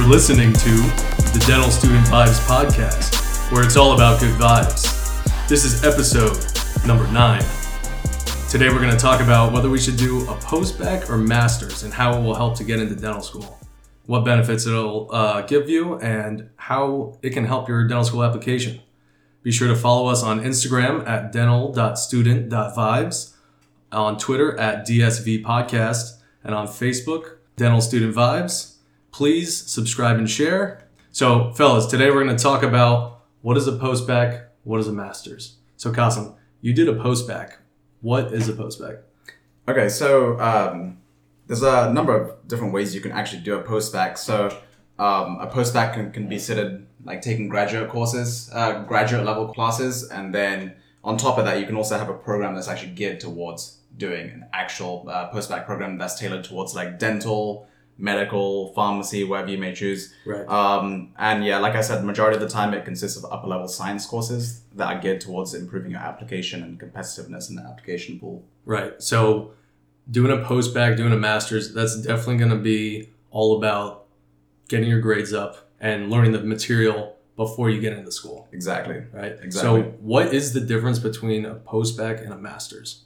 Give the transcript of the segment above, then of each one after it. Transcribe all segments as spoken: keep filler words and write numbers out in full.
listening to the Dental Student Vibes podcast, where it's all about good vibes. This is episode number nine. Today we're going to talk about whether we should do a post-bac or master's and how it will help to get into dental school, what benefits it'll uh, give you, and how it can help your dental school application. Be sure to follow us on Instagram at dental dot student dot vibes, on Twitter at D S V Podcast, and on Facebook, Dental Student Vibes. Please subscribe and share. So, fellas, today we're going to talk about what is a post-bac, what is a master's. So, Qasim, you did a post-bac. What is a post-bac? Okay, so um, there's a number of different ways you can actually do a post-bac. So, um, a post-bac can, can be considered like taking graduate courses, uh, graduate level classes, and then on top of that, you can also have a program that's actually geared towards doing an actual uh, post-bac program that's tailored towards like dental, medical, pharmacy, whatever you may choose. Right. Um, and yeah, like I said, majority of the time it consists of upper level science courses that are geared towards improving your application and competitiveness in the application pool. Right. So doing a post-bac, doing a master's, that's definitely going to be all about getting your grades up and learning the material before you get into school. Exactly. Right. Exactly. So what is the difference between a post-bac and a master's?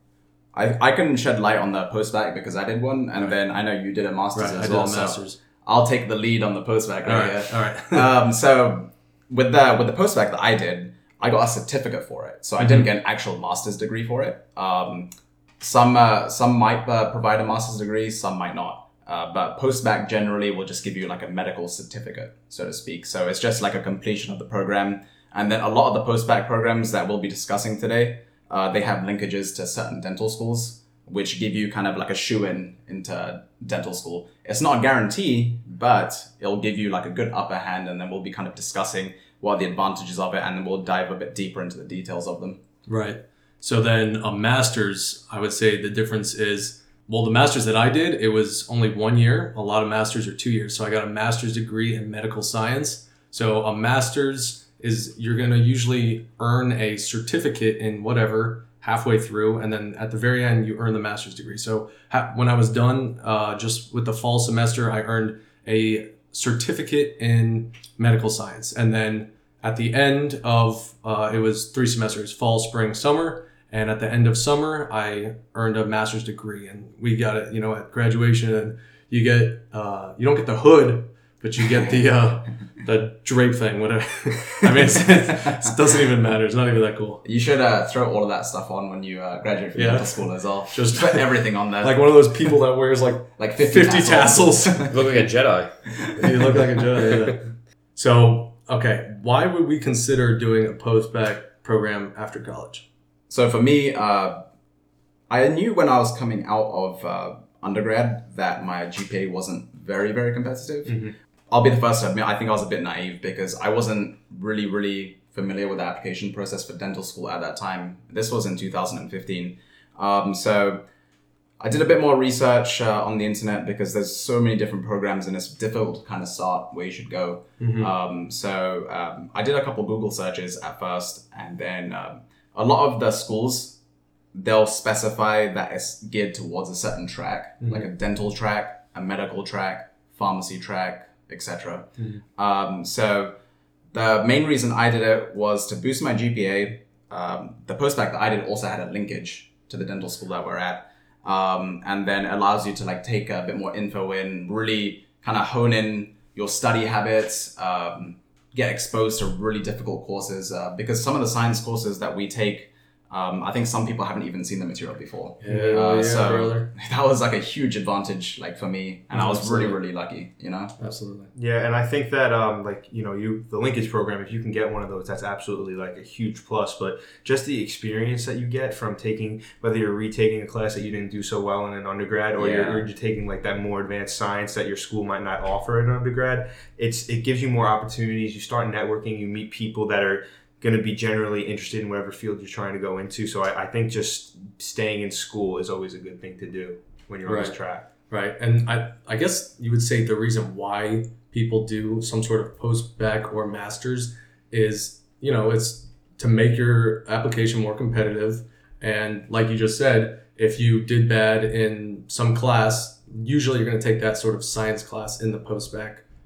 I, I can shed light on the post-bac because I did one, and right. then I know you did a master's right, as I well. Did a master's. So I'll take the lead on the post-bac. All right, right. Here. All right. um, so with the with the post-bac that I did, I got a certificate for it. So I mm-hmm. didn't get an actual master's degree for it. Um, some uh, some might uh, provide a master's degree, some might not. Uh, but post-bac generally will just give you like a medical certificate, so to speak. So it's just like a completion of the program. And then a lot of the post-bac programs that we'll be discussing today, uh, they have linkages to certain dental schools, which give you kind of like a shoe-in into dental school. It's not a guarantee, but it'll give you like a good upper hand, and then we'll be kind of discussing what are the advantages of it, and then we'll dive a bit deeper into the details of them. Right. So then a master's, I would say the difference is, well, the master's that I did, it was only one year. A lot of masters are two years. So I got a master's degree in medical science. So a master's is, you're going to usually earn a certificate in whatever halfway through. And then at the very end, you earn the master's degree. So ha- when I was done, uh, just with the fall semester, I earned a certificate in medical science. And then at the end of, uh, it was three semesters, fall, spring, summer. And at the end of summer, I earned a master's degree, and we got it, you know, at graduation. And you get, uh, you don't get the hood, but you get the uh, the drape thing, whatever. I mean, it's, it doesn't even matter. It's not even that cool. You should uh, throw all of that stuff on when you uh, graduate from yeah. dental school as well. Just put everything on there. Like one of those people that wears like like fifty, fifty tassels. tassels. You look like a Jedi. You look like a Jedi. Yeah. So, okay, why would we consider doing a post-bac program after college? So for me, uh, I knew when I was coming out of uh, undergrad that my G P A wasn't very, very competitive. Mm-hmm. I'll be the first to admit, I think I was a bit naive because I wasn't really, really familiar with the application process for dental school at that time. This was in two thousand fifteen. Um, so I did a bit more research uh, on the internet because there's so many different programs and it's difficult to kind of start where you should go. Mm-hmm. Um, so um, I did a couple Google searches at first, and then um, a lot of the schools, they'll specify that it's geared towards a certain track, mm-hmm. like a dental track, a medical track, pharmacy track, et cetera. Mm-hmm. Um, so the main reason I did it was to boost my G P A. Um, the post-bac that I did also had a linkage to the dental school that we're at. Um, and then allows you to like take a bit more info in, really kind of hone in your study habits, um, get exposed to really difficult courses uh, because some of the science courses that we take, um, I think some people haven't even seen the material before. Yeah, uh, yeah, so brother. That was like a huge advantage, like for me, and I was Absolutely. really, really lucky, you know. Absolutely. Yeah, and I think that um, like you know, you the linkage program, if you can get one of those, that's absolutely like a huge plus. But just the experience that you get from taking, whether you're retaking a class that you didn't do so well in an undergrad, or yeah. you're, you're taking like that more advanced science that your school might not offer in undergrad, it's it gives you more opportunities. You start networking, you meet people that are going to be generally interested in whatever field you're trying to go into. So I, I think just staying in school is always a good thing to do when you're right. on this track. Right. And I, I guess you would say the reason why people do some sort of post-bac or master's is, you know, it's to make your application more competitive. And like you just said, if you did bad in some class, usually you're going to take that sort of science class in the post-bac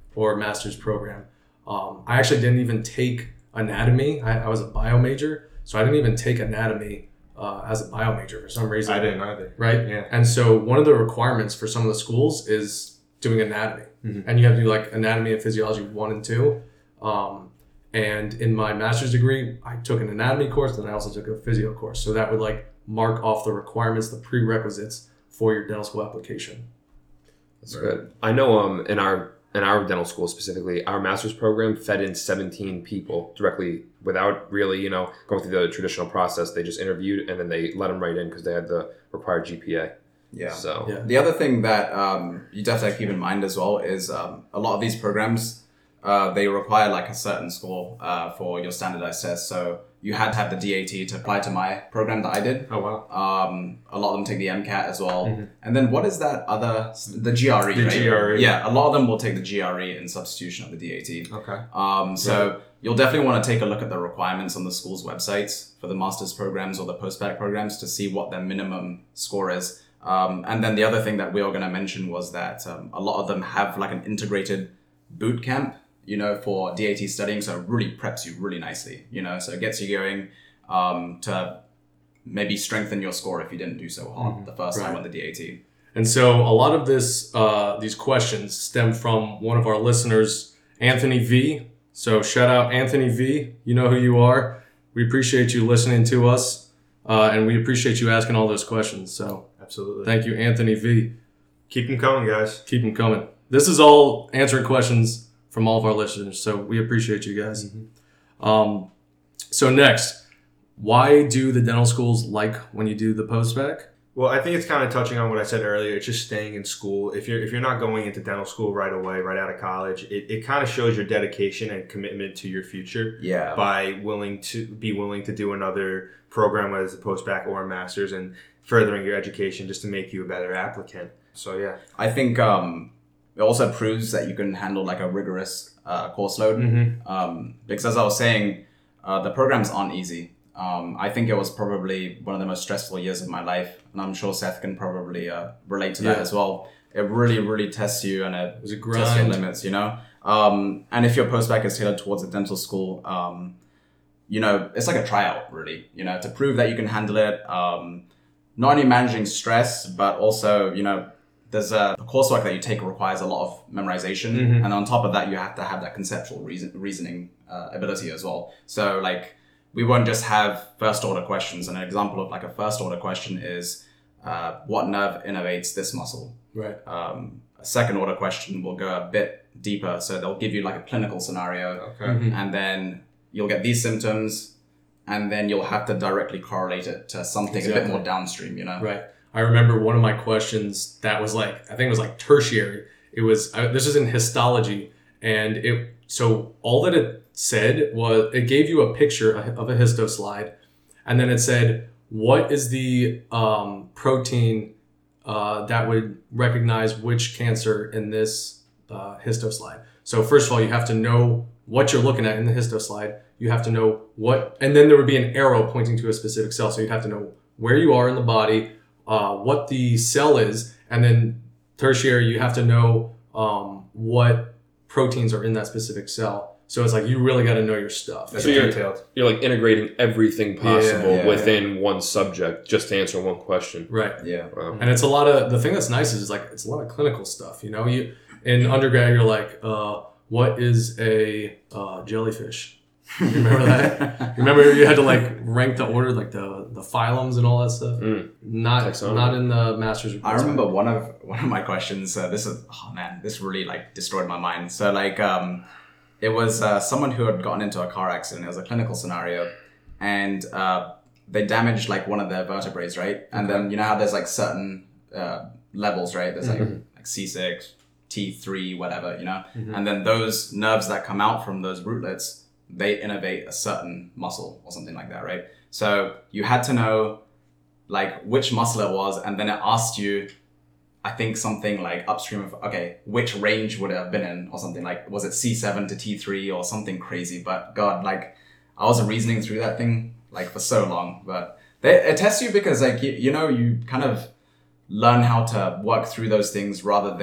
or master's program. Um, I actually didn't even take anatomy. I, I was a bio major, so I didn't even take anatomy uh, as a bio major for some reason. I didn't either. Right? Yeah. And so one of the requirements for some of the schools is doing anatomy. Mhm. And you have to do like anatomy and physiology one and two. Um, and in my master's degree, I took an anatomy course, and I also took a physio course. So that would like mark off the requirements, the prerequisites for your dental school application. That's good. I know um in our in our dental school specifically, our master's program fed in seventeen people directly without really, you know, going through the traditional process. They just interviewed and then they let them right in because they had the required G P A. Yeah. So Yeah. The other thing that um, you definitely keep in mind as well is um, a lot of these programs, uh, they require like a certain score uh, for your standardized test. So you had to have the D A T to apply to my program that I did. Oh, wow. Um, a lot of them take the MCAT as well. Mhm. And then what is that other, the G R E, The right? G R E. Yeah, a lot of them will take the G R E in substitution of the D A T. Okay. Um, so you'll definitely want to take a look at the requirements on the school's websites for the master's programs or the post-bac programs to see what their minimum score is. Um, and then the other thing that we were going to mention was that um, a lot of them have like an integrated boot camp, you know, for D A T studying. So it really preps you really nicely, you know, so it gets you going um, to maybe strengthen your score if you didn't do so hard the first time Right. on the D A T. And so a lot of this, uh, these questions stem from one of our listeners, Anthony V. So shout out Anthony V. You know who you are. We appreciate you listening to us, uh, and we appreciate you asking all those questions. So Absolutely. thank you, Anthony V. Keep them coming, guys. Keep them coming. This is all answering questions from all of our listeners, so we appreciate you guys. Mm-hmm. Um, so next, why do the dental schools like when you do the post-bac? Well, I think it's kind of touching on what I said earlier. It's just staying in school. If you're if you're not going into dental school right away, right out of college, it, it kind of shows your dedication and commitment to your future Yeah. by willing to be willing to do another program, whether it's a post-bac or a master's, and furthering your education just to make you a better applicant. So yeah. I think um, it also proves that you can handle like a rigorous uh, course load. Mm-hmm. Um, because as I was saying, uh, the programs aren't easy. Um, I think it was probably one of the most stressful years of my life, and I'm sure Seth can probably uh, relate to that Yeah. as well. It really, really tests you, and it, It was a tests your grind. limits, you know? Um, and if your post-bac is tailored towards a dental school, um, you know, it's like a tryout, really, you know, to prove that you can handle it. Um, not only managing stress, but also, you know, there's a the coursework that you take requires a lot of memorization. Mhm. And on top of that, you have to have that conceptual reason, reasoning uh, ability as well. So like, we won't just have first order questions. And an example of like a first order question is, uh, what nerve innervates this muscle? Right. Um, a second order question will go a bit deeper. So they'll give you like a clinical scenario, Okay. Mhm. and then you'll get these symptoms, and then you'll have to directly correlate it to something a bit Exactly. more downstream, you know? Right. I remember one of my questions that was like, I think it was like tertiary. It was, I, this was in histology. And it, so all that it said was, it gave you a picture of a histo slide. And then it said, what is the um, protein uh, that would recognize which cancer in this uh, histo slide? So first of all, you have to know what you're looking at in the histo slide. You have to know what, and then there would be an arrow pointing to a specific cell. So you'd have to know where you are in the body, uh, what the cell is, and then tertiary, you have to know um, what proteins are in that specific cell. So it's like, you really got to know your stuff. That's So you're- detailed. you're like integrating everything possible yeah, within one subject just to answer one question. Right. Yeah. Wow. And it's a lot of, the thing that's nice is like, it's a lot of clinical stuff. You know, you in undergrad, you're like, uh, what is a uh, jellyfish? You remember that? You remember you had to like rank the order, like the, the phylums and all that stuff? Mm. Not Taxonomy. not in the master's I reports. remember one of one of my questions. Uh, this is oh man, this really like destroyed my mind. So like, um, it was uh, someone who had gotten into a car accident. It was a clinical scenario, and uh, they damaged like one of their vertebrae, right? And then you know how there's like certain uh, levels, right? There's like like C six, T three, whatever, you know. And then those nerves that come out from those rootlets, they innervate a certain muscle or something like that, right? So you had to know like which muscle it was, and then it asked you, I think something like upstream of, okay, which range would it have been in or something, like, was it C seven to T three or something crazy? But God, like, I was reasoning through that thing like for so long, but they, it tests you because like, you, you know, you kind of learn how to work through those things rather than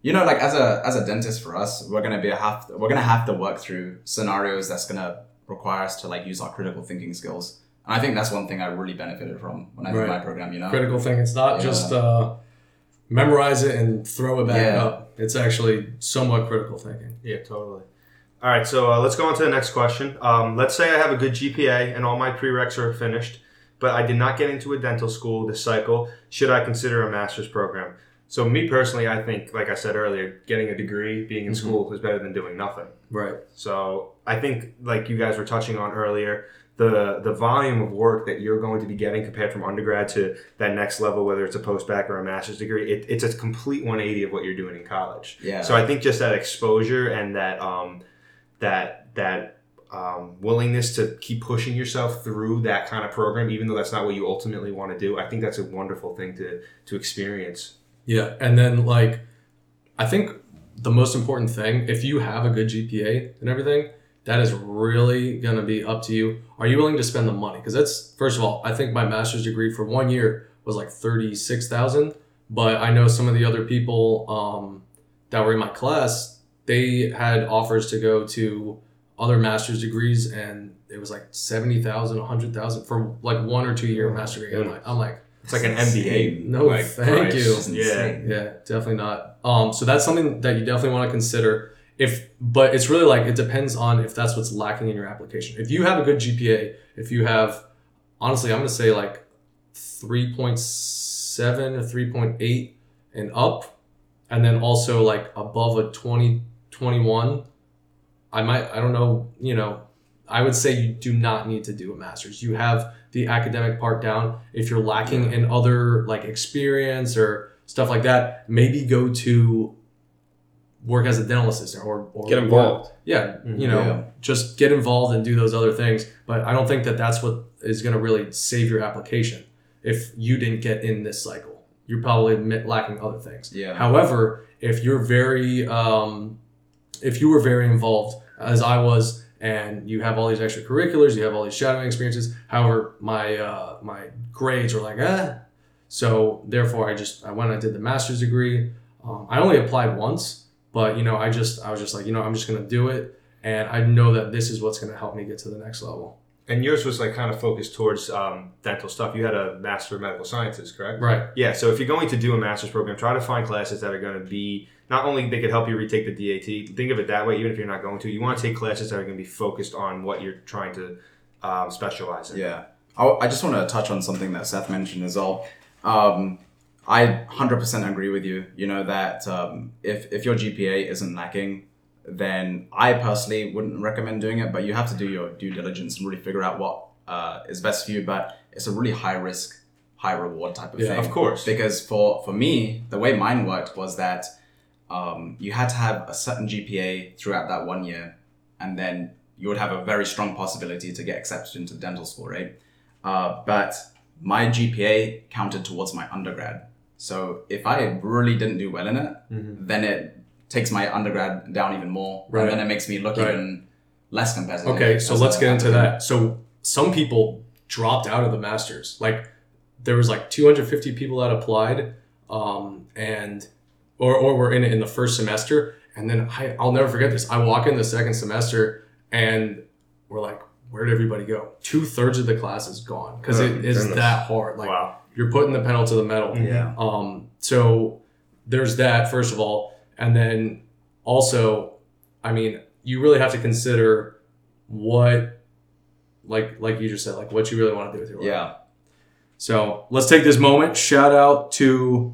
you know, like as a as a dentist for us, we're gonna be a have we're gonna have to work through scenarios that's gonna require us to like use our critical thinking skills. And I think that's one thing I really benefited from when I did Right. my program. You know, Critical thinking. It's not Yeah. just uh, memorize it and throw it back Yeah. up. It's actually somewhat critical thinking. Yeah, totally. All right, so uh, let's go on to the next question. Um, let's say I have a good G P A and all my prereqs are finished, but I did not get into a dental school this cycle. Should I consider a master's program? So me personally, I think, like I said earlier, getting a degree, being in Mm-hmm. school is better than doing nothing. Right. So I think, like you guys were touching on earlier, the the volume of work that you're going to be getting compared from undergrad to that next level, whether it's a post-bac or a master's degree, it, it's a complete one eighty of what you're doing in college. Yeah. So I think just that exposure and that um, that that um, willingness to keep pushing yourself through that kind of program, even though that's not what you ultimately want to do, I think that's a wonderful thing to to experience. Yeah, and then like, I think the most important thing, if you have a good G P A and everything, that is really gonna be up to you. Are you willing to spend the money? Because that's, first of all, I think my master's degree for one year was like thirty-six thousand. But I know some of the other people um, that were in my class, they had offers to go to other master's degrees, and it was like seventy thousand, a hundred thousand for like one or two year master degree. I'm like, I'm like. It's like an M B A. No, like, thank price. you. It's Yeah. insane. Yeah, definitely not. Um, so that's something that you definitely want to consider. If, but it's really like, it depends on if that's what's lacking in your application. If you have a good G P A, if you have, honestly, I'm gonna say like three point seven or three point eight and up, and then also like above a twenty, twenty-one, I might, I don't know, you know, I would say you do not need to do a master's. You have the academic part down. If you're lacking in other like experience or stuff like that, maybe go to work as a dental assistant or, or Get involved. Yeah, you know, Yeah. just get involved and do those other things. But I don't think that that's what is going to really save your application. If you didn't get in this cycle, you're probably mi- lacking other things. Yeah. However, if you're very, um, if you were very involved as I was, and you have all these extracurriculars, you have all these shadowing experiences. However, my uh, my grades were like, eh. So therefore, I just I went and I did the master's degree. Um, I only applied once, but you know, I just I was just like, you know, I'm just gonna do it, and I know that this is what's gonna help me get to the next level. And yours was like kind of focused towards um, dental stuff. You had a Master of Medical Sciences, correct? Right. Yeah, so if you're going to do a master's program, try to find classes that are going to be, not only they could help you retake the D A T, think of it that way, even if you're not going to, you want to take classes that are going to be focused on what you're trying to um, specialize in. Yeah. I, I just want to touch on something that Seth mentioned as well. Um, I one hundred percent agree with you, you know, that um, if, if your G P A isn't lacking, then I personally wouldn't recommend doing it, but you have to do your due diligence and really figure out what uh, is best for you. But it's a really high risk, high reward type of Yeah, thing. of course. Because for, for me, the way mine worked was that um, you had to have a certain G P A throughout that one year, and then you would have a very strong possibility to get accepted into dental school, right? Uh, but my G P A counted towards my undergrad. So if I really didn't do well in it, Mm-hmm. then it takes my undergrad down even more. Right. And then it makes me look Right. even less competitive. Okay, so as let's a get into applicant. that. So some people dropped out of the masters. Like there was like two hundred fifty people that applied, um, and or or were in it in the first semester. And then I, I'll never forget this. I walk in the second semester, and we're like, where did everybody go? Two thirds of the class is gone because Oh, it is goodness. that hard. Like Wow. you're putting the pedal to the metal. Yeah. Um, so there's that, first of all. And then also, I mean, you really have to consider what, like like you just said, like what you really want to do with your life. Yeah. So let's take this moment. Shout out to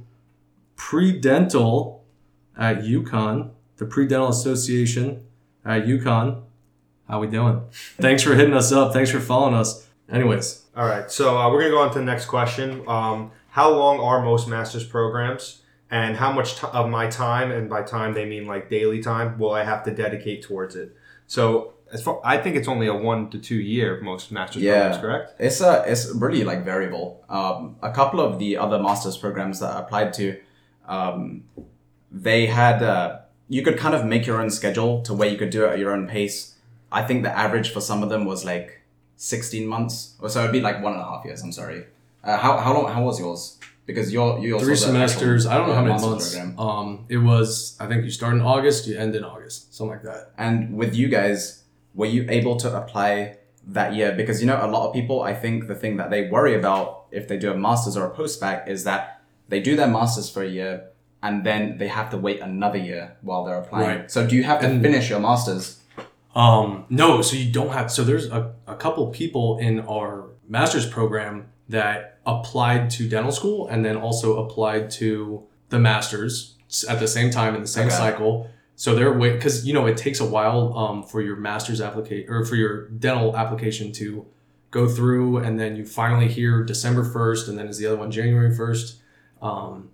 Pre-Dental at UConn, the Pre-Dental Association at UConn. How we doing? Thanks for hitting us up. Thanks for following us. Anyways, All right, so uh, we're going to go on to the next question. Um, how long are most master's programs? And how much t- of my time, and by time they mean like daily time, will I have to dedicate towards it? So as far, I think it's only a one to two year most master's Yeah. programs, correct? It's a, it's really like variable. Um, a couple of the other master's programs that I applied to, um, they had, uh, you could kind of make your own schedule to where you could do it at your own pace. I think the average for some of them was like sixteen months, or so it'd be like one and a half years. I'm sorry. Uh, how how long? How was yours? Because you're you also Three the semesters. actual, I don't know how uh, many master's months. program. Um, it was. I think you start in August, you end in August, something like that. And with you guys, were you able to apply that year? Because, you know, a lot of people, I think the thing that they worry about if they do a master's or a post-bac is that they do their master's for a year and then they have to wait another year while they're applying. Right. So do you have to And- finish your master's? Um, no, so you don't have. So there's a, a couple people in our master's program that applied to dental school and then also applied to the master's at the same time in the same Okay. cycle. So they're wait because you know it takes a while um, for your master's application or for your dental application to go through, and then you finally hear December first, and then is the other one January first. Um,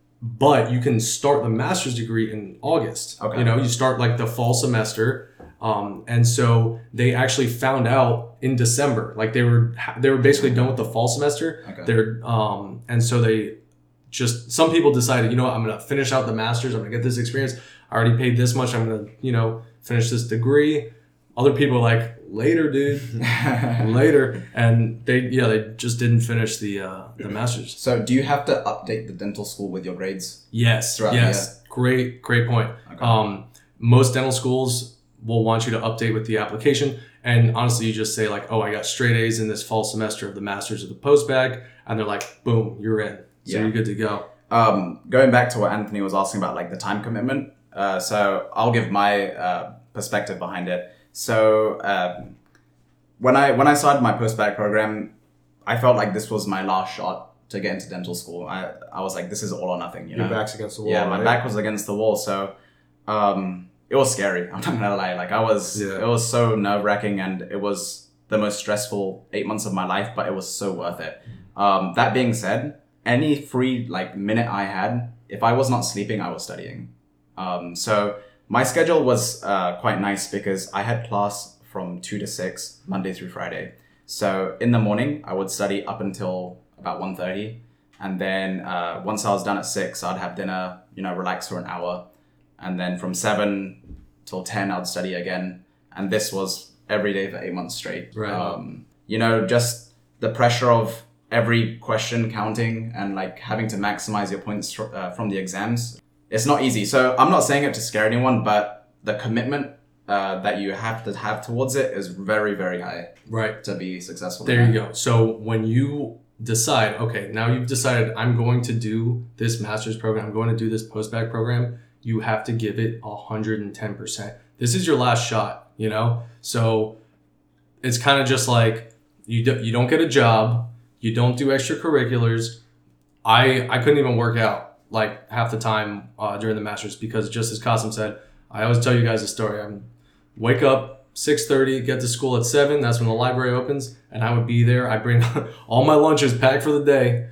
but you can start the master's degree in August. Okay. You know, you start like the fall semester. Um, and so they actually found out in December, like they were, they were basically done with the fall semester. Okay. They're, um, and so they just, some people decided, you know what, I'm going to finish out the master's. I'm going to get this experience. I already paid this much. I'm going to, you know, finish this degree. Other people are like, later, dude, later. And they, yeah, they just didn't finish the, uh, the master's. So do you have to update the dental school with your grades? Yes. Throughout the Yes. Great, great point. Okay. Um, most dental schools will want you to update with the application. And honestly, you just say like, oh, I got straight A's in this fall semester of the master's or the post-bac. And they're like, boom, you're in. So Yeah. you're good to go. Um, going back to what Anthony was asking about, like the time commitment. Uh, so I'll give my uh, perspective behind it. So um, when I when I started my post-bac program, I felt like this was my last shot to get into dental school. I I was like, this is all or nothing. You Your know? back's against the wall. Yeah, my right? back was against the wall. So um, it was scary. I'm not gonna lie. Like I was, Yeah. it was so nerve wracking, and it was the most stressful eight months of my life. But it was so worth it. Um, that being said, any free like minute I had, if I was not sleeping, I was studying. Um, so my schedule was uh, quite nice because I had class from two to six Monday through Friday. So in the morning, I would study up until about one thirty, and then uh, once I was done at six, I'd have dinner, you know, relax for an hour, and then from seven till ten, I'd study again. And this was every day for eight months straight. Right. Um, you know, just the pressure of every question counting and like having to maximize your points uh, from the exams. It's not easy. So I'm not saying it to scare anyone, but the commitment uh, that you have to have towards it is very, very high Right. to be successful. There in you that. go. So when you decide, okay, now you've decided I'm going to do this master's program, I'm going to do this post-bac program, you have to give it one hundred ten percent. This is your last shot, you know? So it's kind of just like you, do, you don't get a job, you don't do extracurriculars. I I couldn't even work out like half the time uh, during the master's because just as Qasim said, I always tell you guys a story. I'm wake up six thirty, get to school at seven. That's when the library opens, and I would be there. I bring all my lunches packed for the day,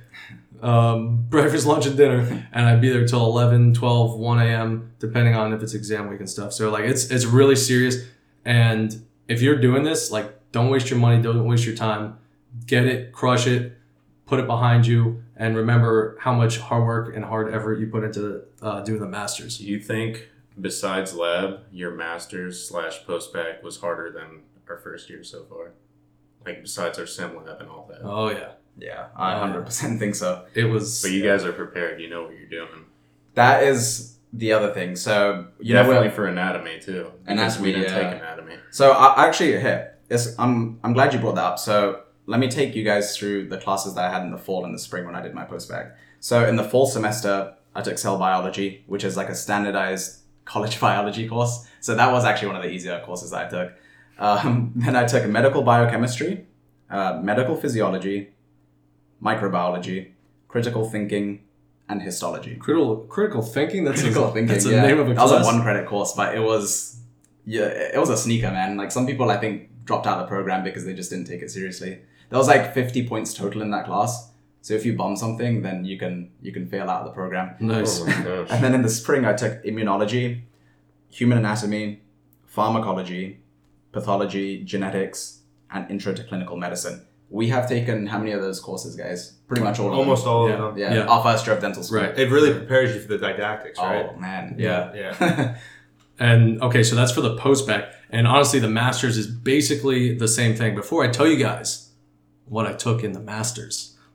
um, breakfast, lunch, and dinner, and I'd be there till eleven, twelve, one a.m. depending on if it's exam week and stuff. So like it's it's really serious. And if you're doing this, like don't waste your money, don't waste your time. Get it, crush it, put it behind you, and remember how much hard work and hard effort you put into uh, doing the masters. Do you think, besides lab, your master's slash post-bac was harder than our first year so far? Like, besides our sim lab and all that. Oh yeah, Yeah, I one hundred percent think so. it was. But you guys are prepared. You know what you're doing. That is the other thing. So, you know, Definitely we're- for anatomy, too. Because Anatomy, we didn't yeah. take anatomy. So I actually here, it's, I'm I'm glad you brought that up. So let me take you guys through the classes that I had in the fall and the spring when I did my post-bac. So in the fall semester, I took cell biology, which is like a standardized college biology course. So that was actually one of the easier courses that I took. Um, then I took medical biochemistry, uh, medical physiology, microbiology, critical thinking, and histology. critical critical thinking. That's Critical a, thinking. That's the yeah. name of a that was class. a one credit course, but it was yeah, it was a sneaker, man. Like some people, I think, dropped out of the program because they just didn't take it seriously. There was like fifty points total in that class. So if you bomb something, then you can you can fail out of the program. Nice. Oh my gosh. And then in the spring, I took immunology, human anatomy, pharmacology, pathology, genetics, and intro to clinical medicine. We have taken how many of those courses, guys? Pretty much all of them. Almost all Yeah. of them. Yeah, Yeah. our first year of dental school. Right. It really prepares you for the didactics, right? Oh man, Yeah. yeah, Yeah. And okay, so that's for the post-bac. And honestly, the master's is basically the same thing. Before I tell you guys what I took in the master's,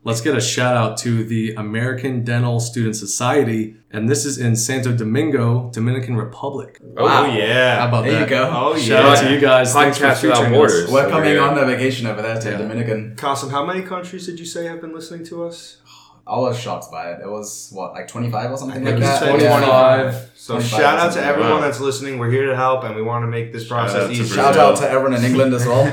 let's get a shout out to the American Dental Student Society. And this is in Santo Domingo, Dominican Republic. Oh, Oh, Wow. yeah. How about There that? you go. Oh, Shout yeah. out to you guys. Thanks for Podcast Without featuring Borders. us. We're So coming we're- on a vacation over there to Yeah. Dominican. Qasim, how many countries did you say have been listening to us? I was shocked by it. It was what, like twenty-five or something I like think that. it's Yeah. twenty-five. So twenty-five shout out to something. everyone Wow. that's listening. We're here to help, and we want to make this Shout out process to easy. Brazil. Shout out to everyone in England as well.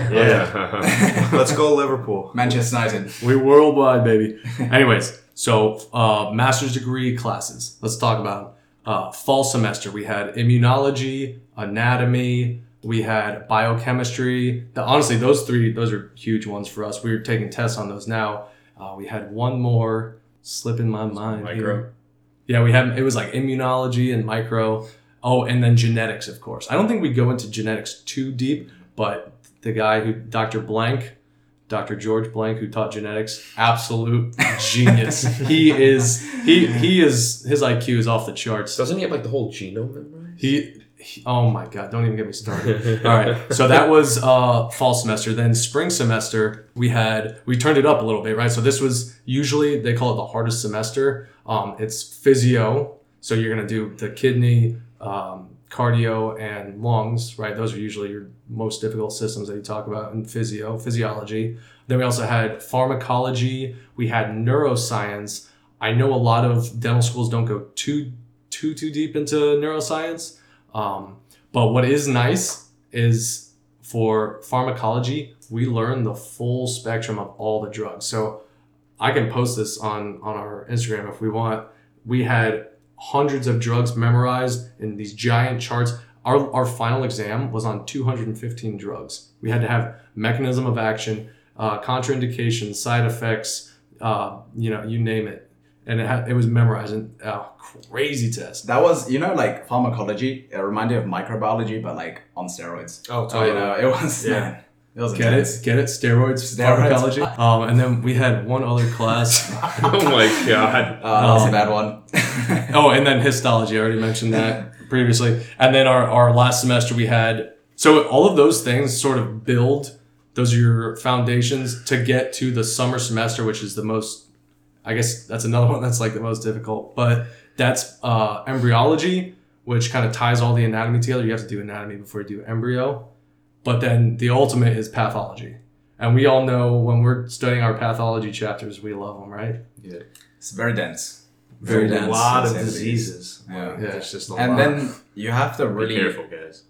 Yeah. Let's go Liverpool. Manchester United. We worldwide, baby. Anyways, so uh, master's degree classes. Let's talk about uh, fall semester. We had immunology, anatomy. We had biochemistry. The, honestly, those three, those are huge ones for us. We were taking tests on those now. Uh, we had one more slip in my mind. Micro. here. Yeah, we had, it was like immunology and micro. Oh, and then genetics, of course. I don't think we go into genetics too deep, but the guy who, Doctor Blank, Doctor George Blank, who taught genetics, absolute genius. He is, he, he is, his I Q is off the charts. Doesn't he have like the whole genome memorized? He, he oh my God, don't even get me started. All right. So that was uh, fall semester. Then spring semester, we had, we turned it up a little bit, right? So this was usually, they call it the hardest semester. Um, it's physio. So you're going to do the kidney, um, cardio, and lungs, right? Those are usually your most difficult systems that you talk about in physio, physiology. Then we also had pharmacology. We had neuroscience. I know a lot of dental schools don't go too, too, too deep into neuroscience. Um, but what is nice is for pharmacology, we learn the full spectrum of all the drugs. So I can post this on, on our Instagram if we want. We had hundreds of drugs memorized in these giant charts. Our, our final exam was on two hundred fifteen drugs. We had to have mechanism of action, uh, contraindications, side effects, uh, you know, you name it. And it, had, it was memorized. And, uh, crazy test. That was, you know, like pharmacology. It reminded me of microbiology, but like on steroids. Oh, So, you know, it was, Yeah. man, it was Get intense. it? Get it? Steroids, Steroids. pharmacology. Um, and then we had one other class. Oh my god. Uh, that was Um, a bad one. Oh, and then histology. I already mentioned that previously. And then our, our last semester we had, so all of those things sort of build, those are your foundations to get to the summer semester, which is the most, I guess that's another one that's like the most difficult. But that's uh, embryology, which kind of ties all the anatomy together. You have to do anatomy before you do embryo. But then the ultimate is pathology. And we all know when we're studying our pathology chapters, we love them, right? Yeah. It's very dense. Very There's a dense. lot of It's heavy. diseases. Yeah. Yeah. It's just a And lot. then you have to Be really careful, guys.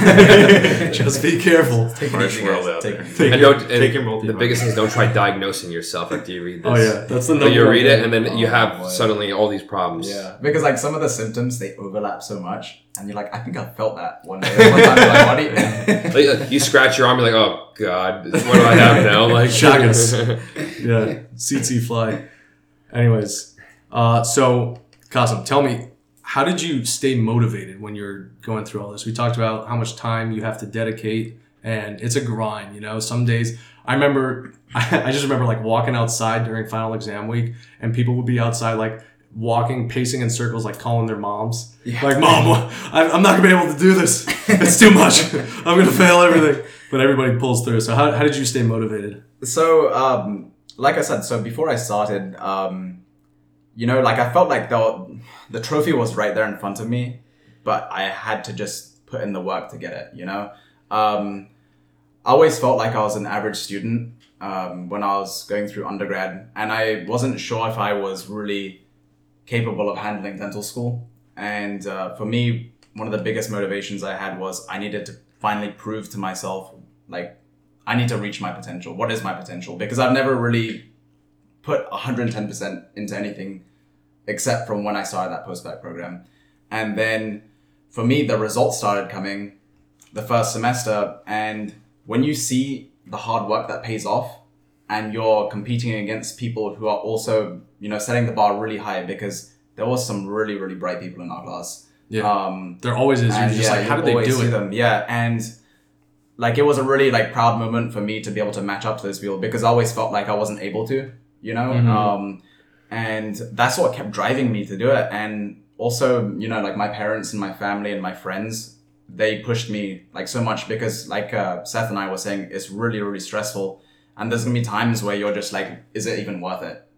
find Just be careful. Take it Harsh easy, world guys. out Take there. it- Take And your- don't, and take your multivitamin. the biggest thing is don't try diagnosing yourself after you read this. Oh yeah, that's the So number you one read it thing. and then you Oh, have boy. suddenly all these problems. Yeah, because like some of the symptoms they overlap so much, and you're like, I think I felt that one day, one time in my body. Like, uh, you scratch your arm, you're like, oh god, what do I have now? Like, Chagas. Yeah, C T fly. Anyways, uh, so Qasim, tell me, how did you stay motivated when you're going through all this? We talked about how much time you have to dedicate, and it's a grind. You know, some days I remember, I just remember like walking outside during final exam week, and people would be outside like walking, pacing in circles, like calling their moms, Yeah. like, "Mom, I- I'm not gonna be able to do this. It's too much. I'm gonna fail everything." But everybody pulls through. So how how did you stay motivated? So, um, like I said, so before I started, um, you know, like I felt like the the trophy was right there in front of me, but I had to just put in the work to get it. You know, um, I always felt like I was an average student um, when I was going through undergrad, and I wasn't sure if I was really capable of handling dental school. And uh, for me, one of the biggest motivations I had was I needed to finally prove to myself, like, I need to reach my potential. What is my potential? Because I've never really put one hundred ten percent into anything except from when I started that post-bac program. And then for me, the results started coming the first semester. And when you see the hard work that pays off and you're competing against people who are also, you know, setting the bar really high, because there was some really, really bright people in our class. Yeah, Um, there always is. You're and just yeah, like, how you did they always do see it? them. Yeah, and like it was a really like proud moment for me to be able to match up to those people, because I always felt like I wasn't able to, you know. Mhm. Um, and that's what kept driving me to do it. And also, you know, like my parents and my family and my friends, they pushed me like so much, because like uh, Seth and I were saying, it's really, really stressful. And there's gonna be times where you're just like, is it even worth it?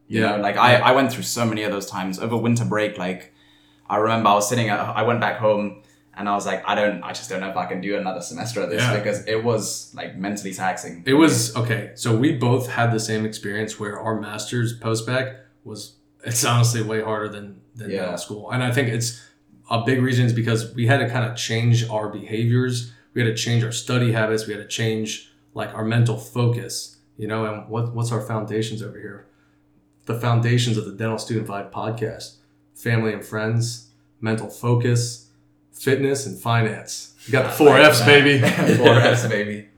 You Yeah. know, like I, I went through so many of those times over winter break. Like I remember I was sitting at, I went back home and I was like, I don't, I just don't know if I can do another semester of this Yeah. because it was like mentally taxing. It was, okay, so we both had the same experience where our master's post-bac was, it's honestly way harder than, than Yeah. dental school. And I think it's a big reason is because we had to kind of change our behaviors. We had to change our study habits. We had to change like our mental focus, you know, and what what's our foundations over here? The foundations of the Dental Student Vibe podcast, family and friends, mental focus, fitness, and finance. You got the four F's, baby. Four F's, baby.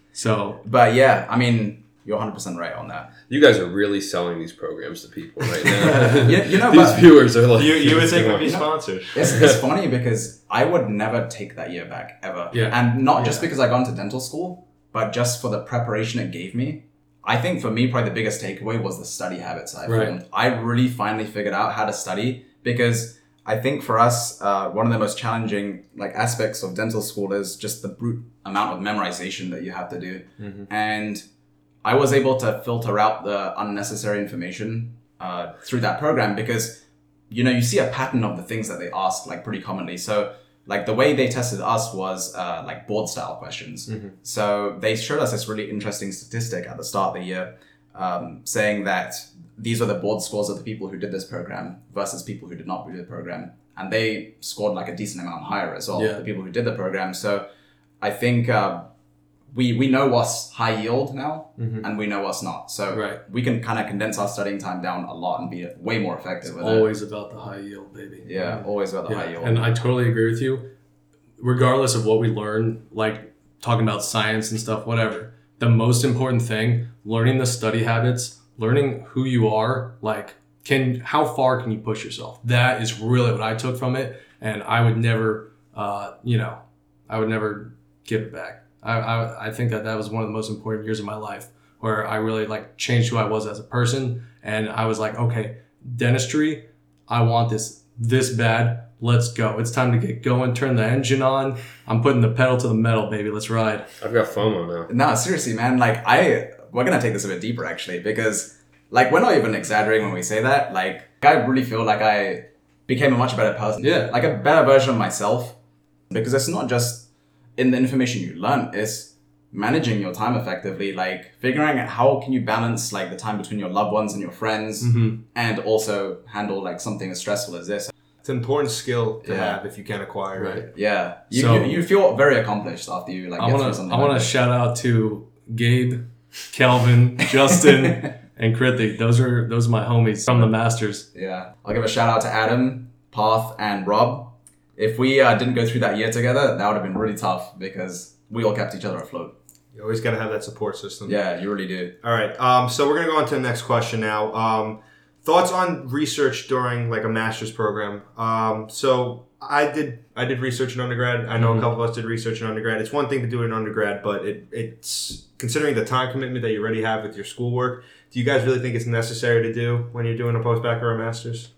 So, But yeah, I mean, you're one hundred percent right on that. You guys are really selling these programs to people right now. you, you know, These but viewers are like, You, you would think "Come would be on." sponsors. it's, it's funny because I would never take that year back ever. Yeah. And not just Yeah. because I got into dental school, but just for the preparation it gave me. I think for me, probably the biggest takeaway was the study habits I Right. formed. I really finally figured out how to study because I think for us, uh, one of the most challenging like aspects of dental school is just the brute amount of memorization that you have to do. Mm-hmm. And I was able to filter out the unnecessary information uh, through that program because, you know, you see a pattern of the things that they ask like pretty commonly. So like the way they tested us was uh, like board style questions. Mm-hmm. So they showed us this really interesting statistic at the start of the year um, saying that these were the board scores of the people who did this program versus people who did not do the program. And they scored like a decent amount higher as well, Yeah. the people who did the program. So I think uh, we we know what's high yield now Mhm. and we know what's not. So Right. we can kind of condense our studying time down a lot and be way more effective with always about the high yield, baby. it. Yeah, always about the Yeah, high yield. and I totally agree with you. Regardless of what we learn, like talking about science and stuff, whatever, the most important thing, learning the study habits, learning who you are, like can how far can you push yourself? That is really what I took from it, and I would never, uh, you know, I would never give it back. I, I I think that that was one of the most important years of my life where I really like changed who I was as a person, and I was like, okay, dentistry, I want this this bad. Let's go. It's time to get going. Turn the engine on. I'm putting the pedal to the metal, baby. Let's ride. I've got FOMO now. No, seriously, man. Like I, we're gonna take this a bit deeper actually, because like we're not even exaggerating when we say that. Like I really feel like I became a much better person. Yeah. Like a better version of myself, because it's not just in the information you learn. It's managing your time effectively. Like figuring out how can you balance like the time between your loved ones and your friends, Mm-hmm. and also handle like something as stressful as this. It's an important skill to Yeah. have if you can acquire Right. it. Yeah, you, So- you, you feel very accomplished after you like I get want through to something. I want like to that. shout out to Gabe, Kelvin, Justin, and Krithik. Those are those are my homies from the Masters. Yeah, I'll give a shout out to Adam, Path, and Rob. If we uh, didn't go through that year together, that would have been really tough because we all kept each other afloat. You always got to have that support system. Yeah, you really do. All right. Um, so we're going to go on to the next question now. Um, thoughts on research during like a master's program. Um, so I did I did research in undergrad. I know Mhm. a couple of us did research in undergrad. It's one thing to do it in undergrad, but it, it's considering the time commitment that you already have with your schoolwork. Do you guys really think it's necessary to do when you're doing a post-bac or a master's?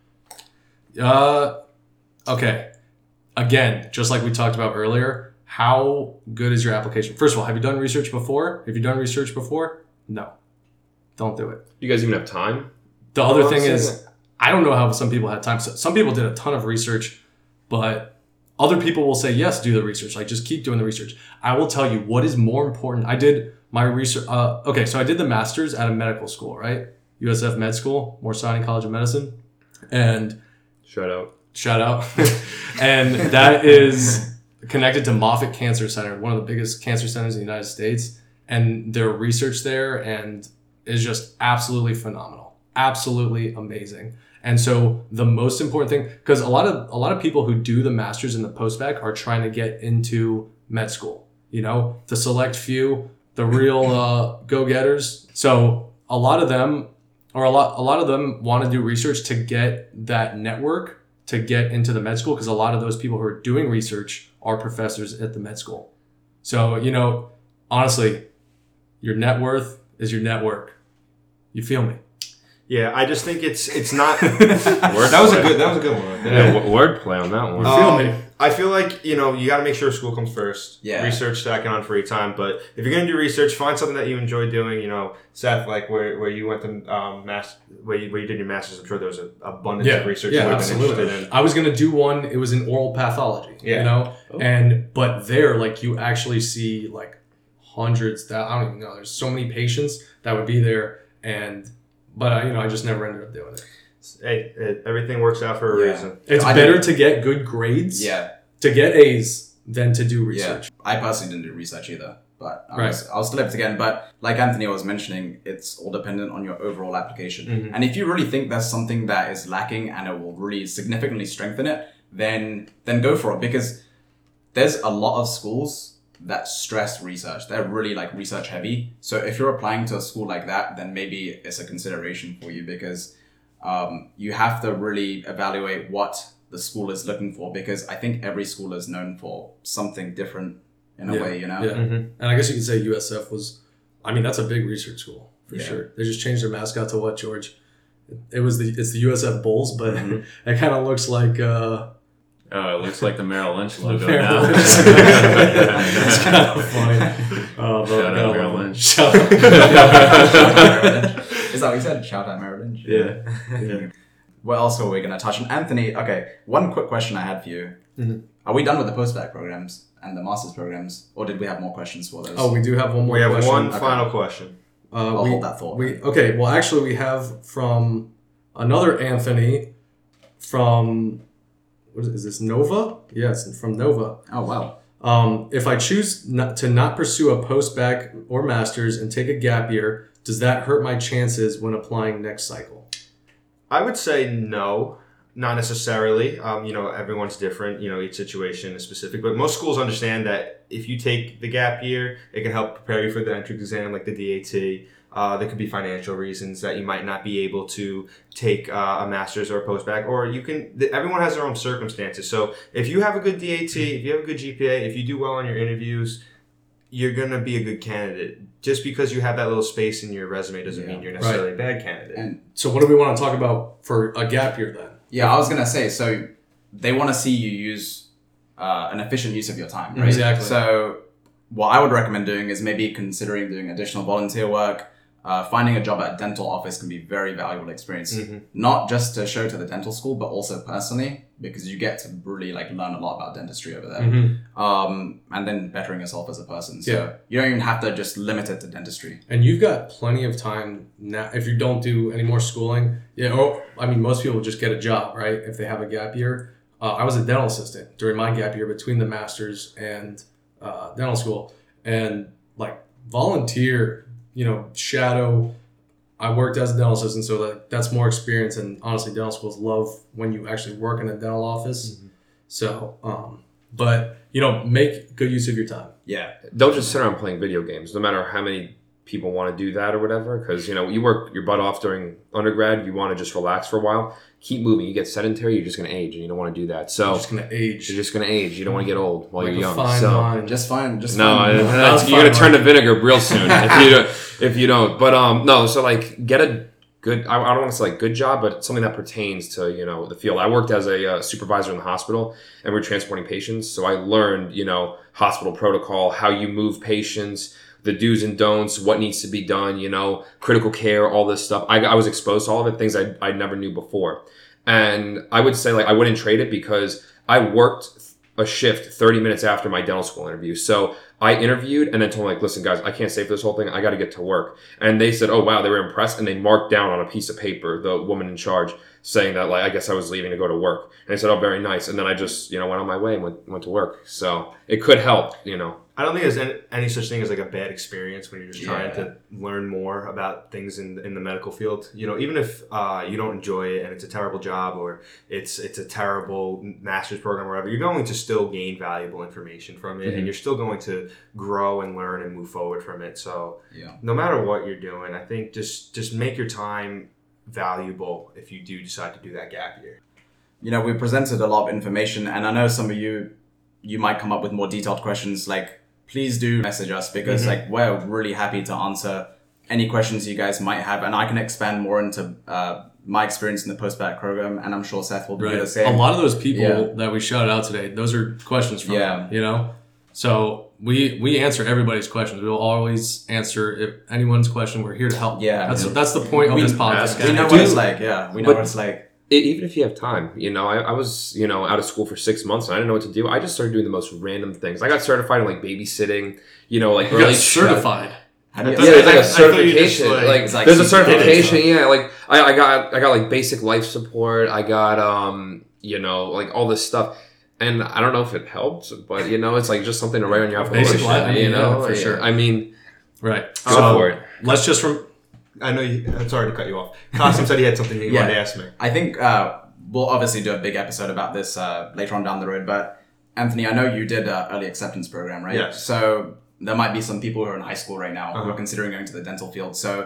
Uh, okay. Again, just like we talked about earlier, how good is your application? First of all, have you done research before? Have you done research before? No. Don't do it. You guys even have time? The other Oh, thing I'm is, saying I don't know how some people had time. So some people did a ton of research, but other people will say, yes, do the research. Like, just keep doing the research. I will tell you what is more important. I did my research. Uh, okay, so I did the master's at a medical school, right? U S F Med School, Morsani College of Medicine. And Shout out. shout out. And that is connected to Moffitt Cancer Center, one of the biggest cancer centers in the United States. And their research there and is just absolutely phenomenal. Absolutely amazing. And so the most important thing, because a lot of a lot of people who do the masters and the post-bac are trying to get into med school, you know, the select few, the real uh, go-getters. So a lot of them, or a lot a lot of them want to do research to get that network to get into the med school, because a lot of those people who are doing research are professors at the med school. So, you know, honestly, your net worth is your network. You feel me? Yeah, I just think it's it's not. That was a good that was a good one. Yeah, w- wordplay on that one. Uh, feel me? I feel like, you know, you got to make sure school comes first. Yeah. Research second on free time. But if you're going to do research, find something that you enjoy doing. You know, Seth, like where, where you went to um, mass, where you, where you did your master's, I'm sure there was an abundance Yeah, of research yeah, you would have been absolutely. interested in. I was gonna do one. It was in oral pathology. Yeah. You know, Oh. and but there, like, you actually see like hundreds. That I don't even know. There's so many patients that would be there, and but I, you know, I just never ended up doing it. Hey, it, everything works out for a Yeah. reason. It's I better did- to get good grades. Yeah. To get A's than to do research. Yeah. I personally didn't do research either, but I Right. was, I'll still have to again. But like Anthony was mentioning, it's all dependent on your overall application. Mhm. And if you really think there's something that is lacking and it will really significantly strengthen it, then then go for it, because there's a lot of schools that stress research. They're really like research heavy. So if you're applying to a school like that, then maybe it's a consideration for you, because um, you have to really evaluate what the school is looking for, because I think every school is known for something different in a Yeah, way, you know? Yeah. Mhm. And I guess you could say U S F was, I mean, that's a big research school for Yeah. sure. They just changed their mascot to what, George? It was the, it's the U S F Bulls, but Mhm. it kind of looks like, uh, Oh, it looks like the Merrill Lynch logo Merrill now. Lynch. It's kind of funny. Oh, but Shout I out gotta Merrill love it. Lynch. Shout Shout out Merrill out. Lynch. Is that what you said? Shout out Merrill Lynch? Yeah. Yeah. What else are we going to touch on? Anthony, okay, one quick question I had for you. Mhm. Are we done with the post-bac programs and the master's programs, or did we have more questions for those? Oh, we do have one more We have question. one Okay. final question. Uh, I'll we, hold that thought. We okay. Well, actually, we have from another Anthony from what is, is this Nova? Yes, from Nova. Oh, wow. Um, if I choose not, to not pursue a post-bac or master's and take a gap year, does that hurt my chances when applying next cycle? I would say no, not necessarily. Um, you know, everyone's different. You know, each situation is specific. But most schools understand that if you take the gap year, it can help prepare you for the entrance exam, like the D A T. Uh, there could be financial reasons that you might not be able to take uh, a master's or a post-bac, or you can. Th- everyone has their own circumstances. So if you have a good D A T, if you have a good G P A, if you do well on your interviews, you're gonna be a good candidate. Just because you have that little space in your resume doesn't Yeah. mean you're necessarily a bad candidate. And So, what do we want to talk about for a gap year then? yeah, I was going to say, so they want to see you use uh, an efficient use of your time, right? Exactly. So what I would recommend doing is maybe considering doing additional volunteer work. Uh, finding a job at a dental office can be very valuable experience, Mhm. not just to show to the dental school, but also personally, because you get to really like learn a lot about dentistry over there. Mm-hmm. Um, and then bettering yourself as a person. So Yeah. you don't even have to just limit it to dentistry. And you've got plenty of time now. If you don't do any more schooling, yeah. Or I mean, most people just get a job, right? If they have a gap year. Uh, I was a dental assistant during my gap year between the masters and uh, dental school, and like volunteer, you know, shadow. I worked as a dental assistant, so that that's more experience. And honestly, dental schools love when you actually work in a dental office. Mm-hmm. So, um, but you know, make good use of your time. Yeah. Don't just sit around playing video games, no matter how many people want to do that or whatever. Because, you know, you work your butt off during undergrad, you want to just relax for a while. Keep moving. You get sedentary, you're just going to age, and you don't want to do that. I'm So just gonna age. you're just going to age. You don't want to get old while like you're a young. fine So wine. Just fine. Just no, fine. it- That was you're going to fine, turn to vinegar real soon if you don't, if you don't. But um, no. So like, get a good. I, I don't want to say like good job, but something that pertains to, you know, the field. I worked as a uh, supervisor in the hospital, and we we're transporting patients. So I learned, you know, hospital protocol, how you move patients, the do's and don'ts, what needs to be done, you know, critical care, all this stuff. I, I was exposed to all of it, things I, I never knew before. And I would say, like, I wouldn't trade it because I worked a shift thirty minutes after my dental school interview. So I interviewed and then told them, like, listen, guys, I can't stay for this whole thing. I got to get to work. And they said, oh, wow, they were impressed. And they marked down on a piece of paper, the woman in charge, saying that, like, I guess I was leaving to go to work. And I said, oh, very nice. And then I just, you know, went on my way and went, went to work. So it could help, you know. I don't think there's any, any such thing as like a bad experience when you're just trying Yeah. to learn more about things in in the medical field. You know, even if uh, you don't enjoy it and it's a terrible job or it's it's a terrible master's program or whatever, you're going to still gain valuable information from it, Mhm. and you're still going to grow and learn and move forward from it. So Yeah. no matter what you're doing, I think just just make your time valuable if you do decide to do that gap year. You know, we presented a lot of information, and I know some of you, you might come up with more detailed questions. Like, please do message us because, Mhm. like, we're really happy to answer any questions you guys might have, and I can expand more into uh, my experience in the post-bac program, and I'm sure Seth will do Right. the same. A lot of those people Yeah. that we shouted out today, those are questions from Yeah. them, you know? So we we answer everybody's questions. We will always answer if anyone's question. We're here to help. Yeah. That's that's the point of We- this podcast. ask we know Do what it's you- like. Yeah, we know but- what it's like. E- Even if you have time, you know, I, I was, you know, out of school for six months and I didn't know what to do. I just started doing the most random things. I got certified in like babysitting, you know, like You early got certified. How do you, Yeah, there's like I- I a thought you just, certification. like- Like, It's like there's a certification. certification. Yeah, like I, I got I got like basic life support. I got um you know like all this stuff, and I don't know if it helped, but you know it's like just something to write on your Basic application. life, I mean, you know, yeah, for Yeah. sure. I mean, Right. go So for it. let's just from I know you. I'm sorry to cut you off. Qasim said he had something he Yeah. wanted to ask me. I think uh, we'll obviously do a big episode about this uh, later on down the road. But Anthony, I know you did uh, early acceptance program, right? Yes. So there might be some people who are in high school right now who Uh-huh. are considering going to the dental field. So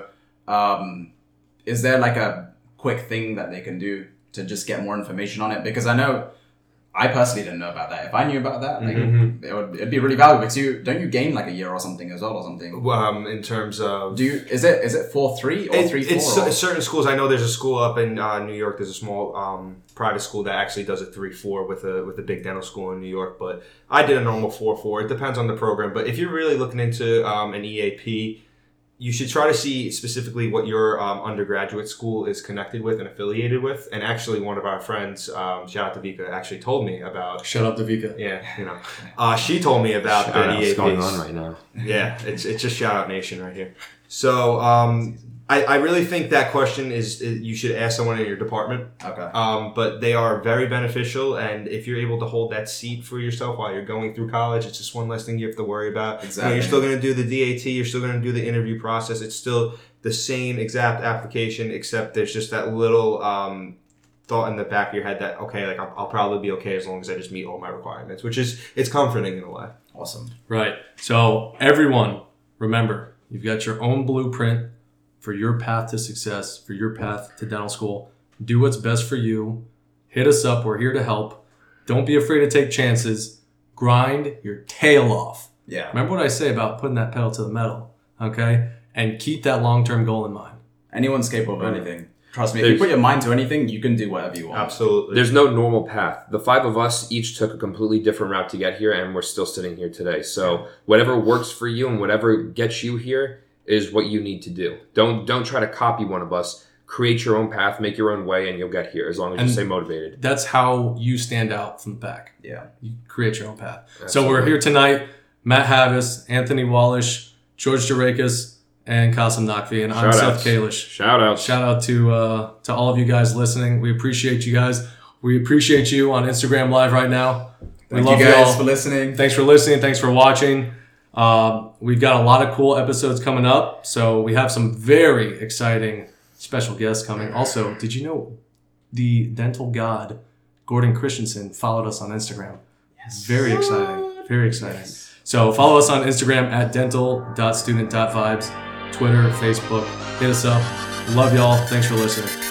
um, is there like a quick thing that they can do to just get more information on it? Because I know I personally didn't know about that. If I knew about that, like Mm-hmm. it would it'd be really valuable because you don't you gain like a year or something as well or something. Um, in terms of Do you is it is it four three or It- three four? it's or- cer- certain schools. I know there's a school up in uh, New York. There's a small um, private school that actually does a three four with a with a big dental school in New York. But I did a normal four four. It depends on the program. But if you're really looking into um, an E A P, you should try to see specifically what your um, undergraduate school is connected with and affiliated with. And actually, one of our friends, um, shout out to Vika, actually told me about. shut up to Vika. Yeah, you know, uh, she told me about Shout the out, E A Ps. what's going on right now? Yeah, it's it's just shout out nation right here. So um, I, I really think that question is, is you should ask someone in your department. okay. Um, but they are very beneficial, and if you're able to hold that seat for yourself while you're going through college, it's just one less thing you have to worry about. You know, Exactly. you're still going to do the D A T, you're still going to do the interview process. It's still the same exact application, except there's just that little um, thought in the back of your head that okay, like I'll, I'll probably be okay as long as I just meet all my requirements, which is it's comforting in a way. Awesome. Right. So everyone, remember, you've got your own blueprint for your path to success, for your path to dental school. Do what's best for you. Hit us up. We're here to help. Don't be afraid to take chances. Grind your tail off. Yeah. Remember what I say about putting that pedal to the metal, okay? And keep that long-term goal in mind. Anyone's capable of anything. Trust me, if There's- you put your mind to anything, you can do whatever you want. Absolutely. There's no normal path. The five of us each took a completely different route to get here, and we're still sitting here today. So whatever works for you and whatever gets you here is what you need to do. Don't don't try to copy one of us. Create your own path, make your own way, and you'll get here as long as And- you stay motivated. That's how you stand out from the pack. Yeah. You create your own path. So Absolutely. we're here tonight. Matt Havis, Anthony Wallish, George Jarakis, and Qasim Naqvi, and I'm Shout-outs. Seth Kalish. Shout out. Shout out to uh, to all of you guys listening. We appreciate you guys. We appreciate you on Instagram Live right now. We Thank love you guys y'all. for listening. Thanks for listening. Thanks for watching. Um, we've got a lot of cool episodes coming up. So we have some very exciting special guests coming. Also, did you know the dental god Gordon Christensen followed us on Instagram? Yes. Very exciting. Very exciting. So follow us on Instagram at dental dot student dot vibes, Twitter, Facebook. Hit us up. Love y'all. Thanks for listening.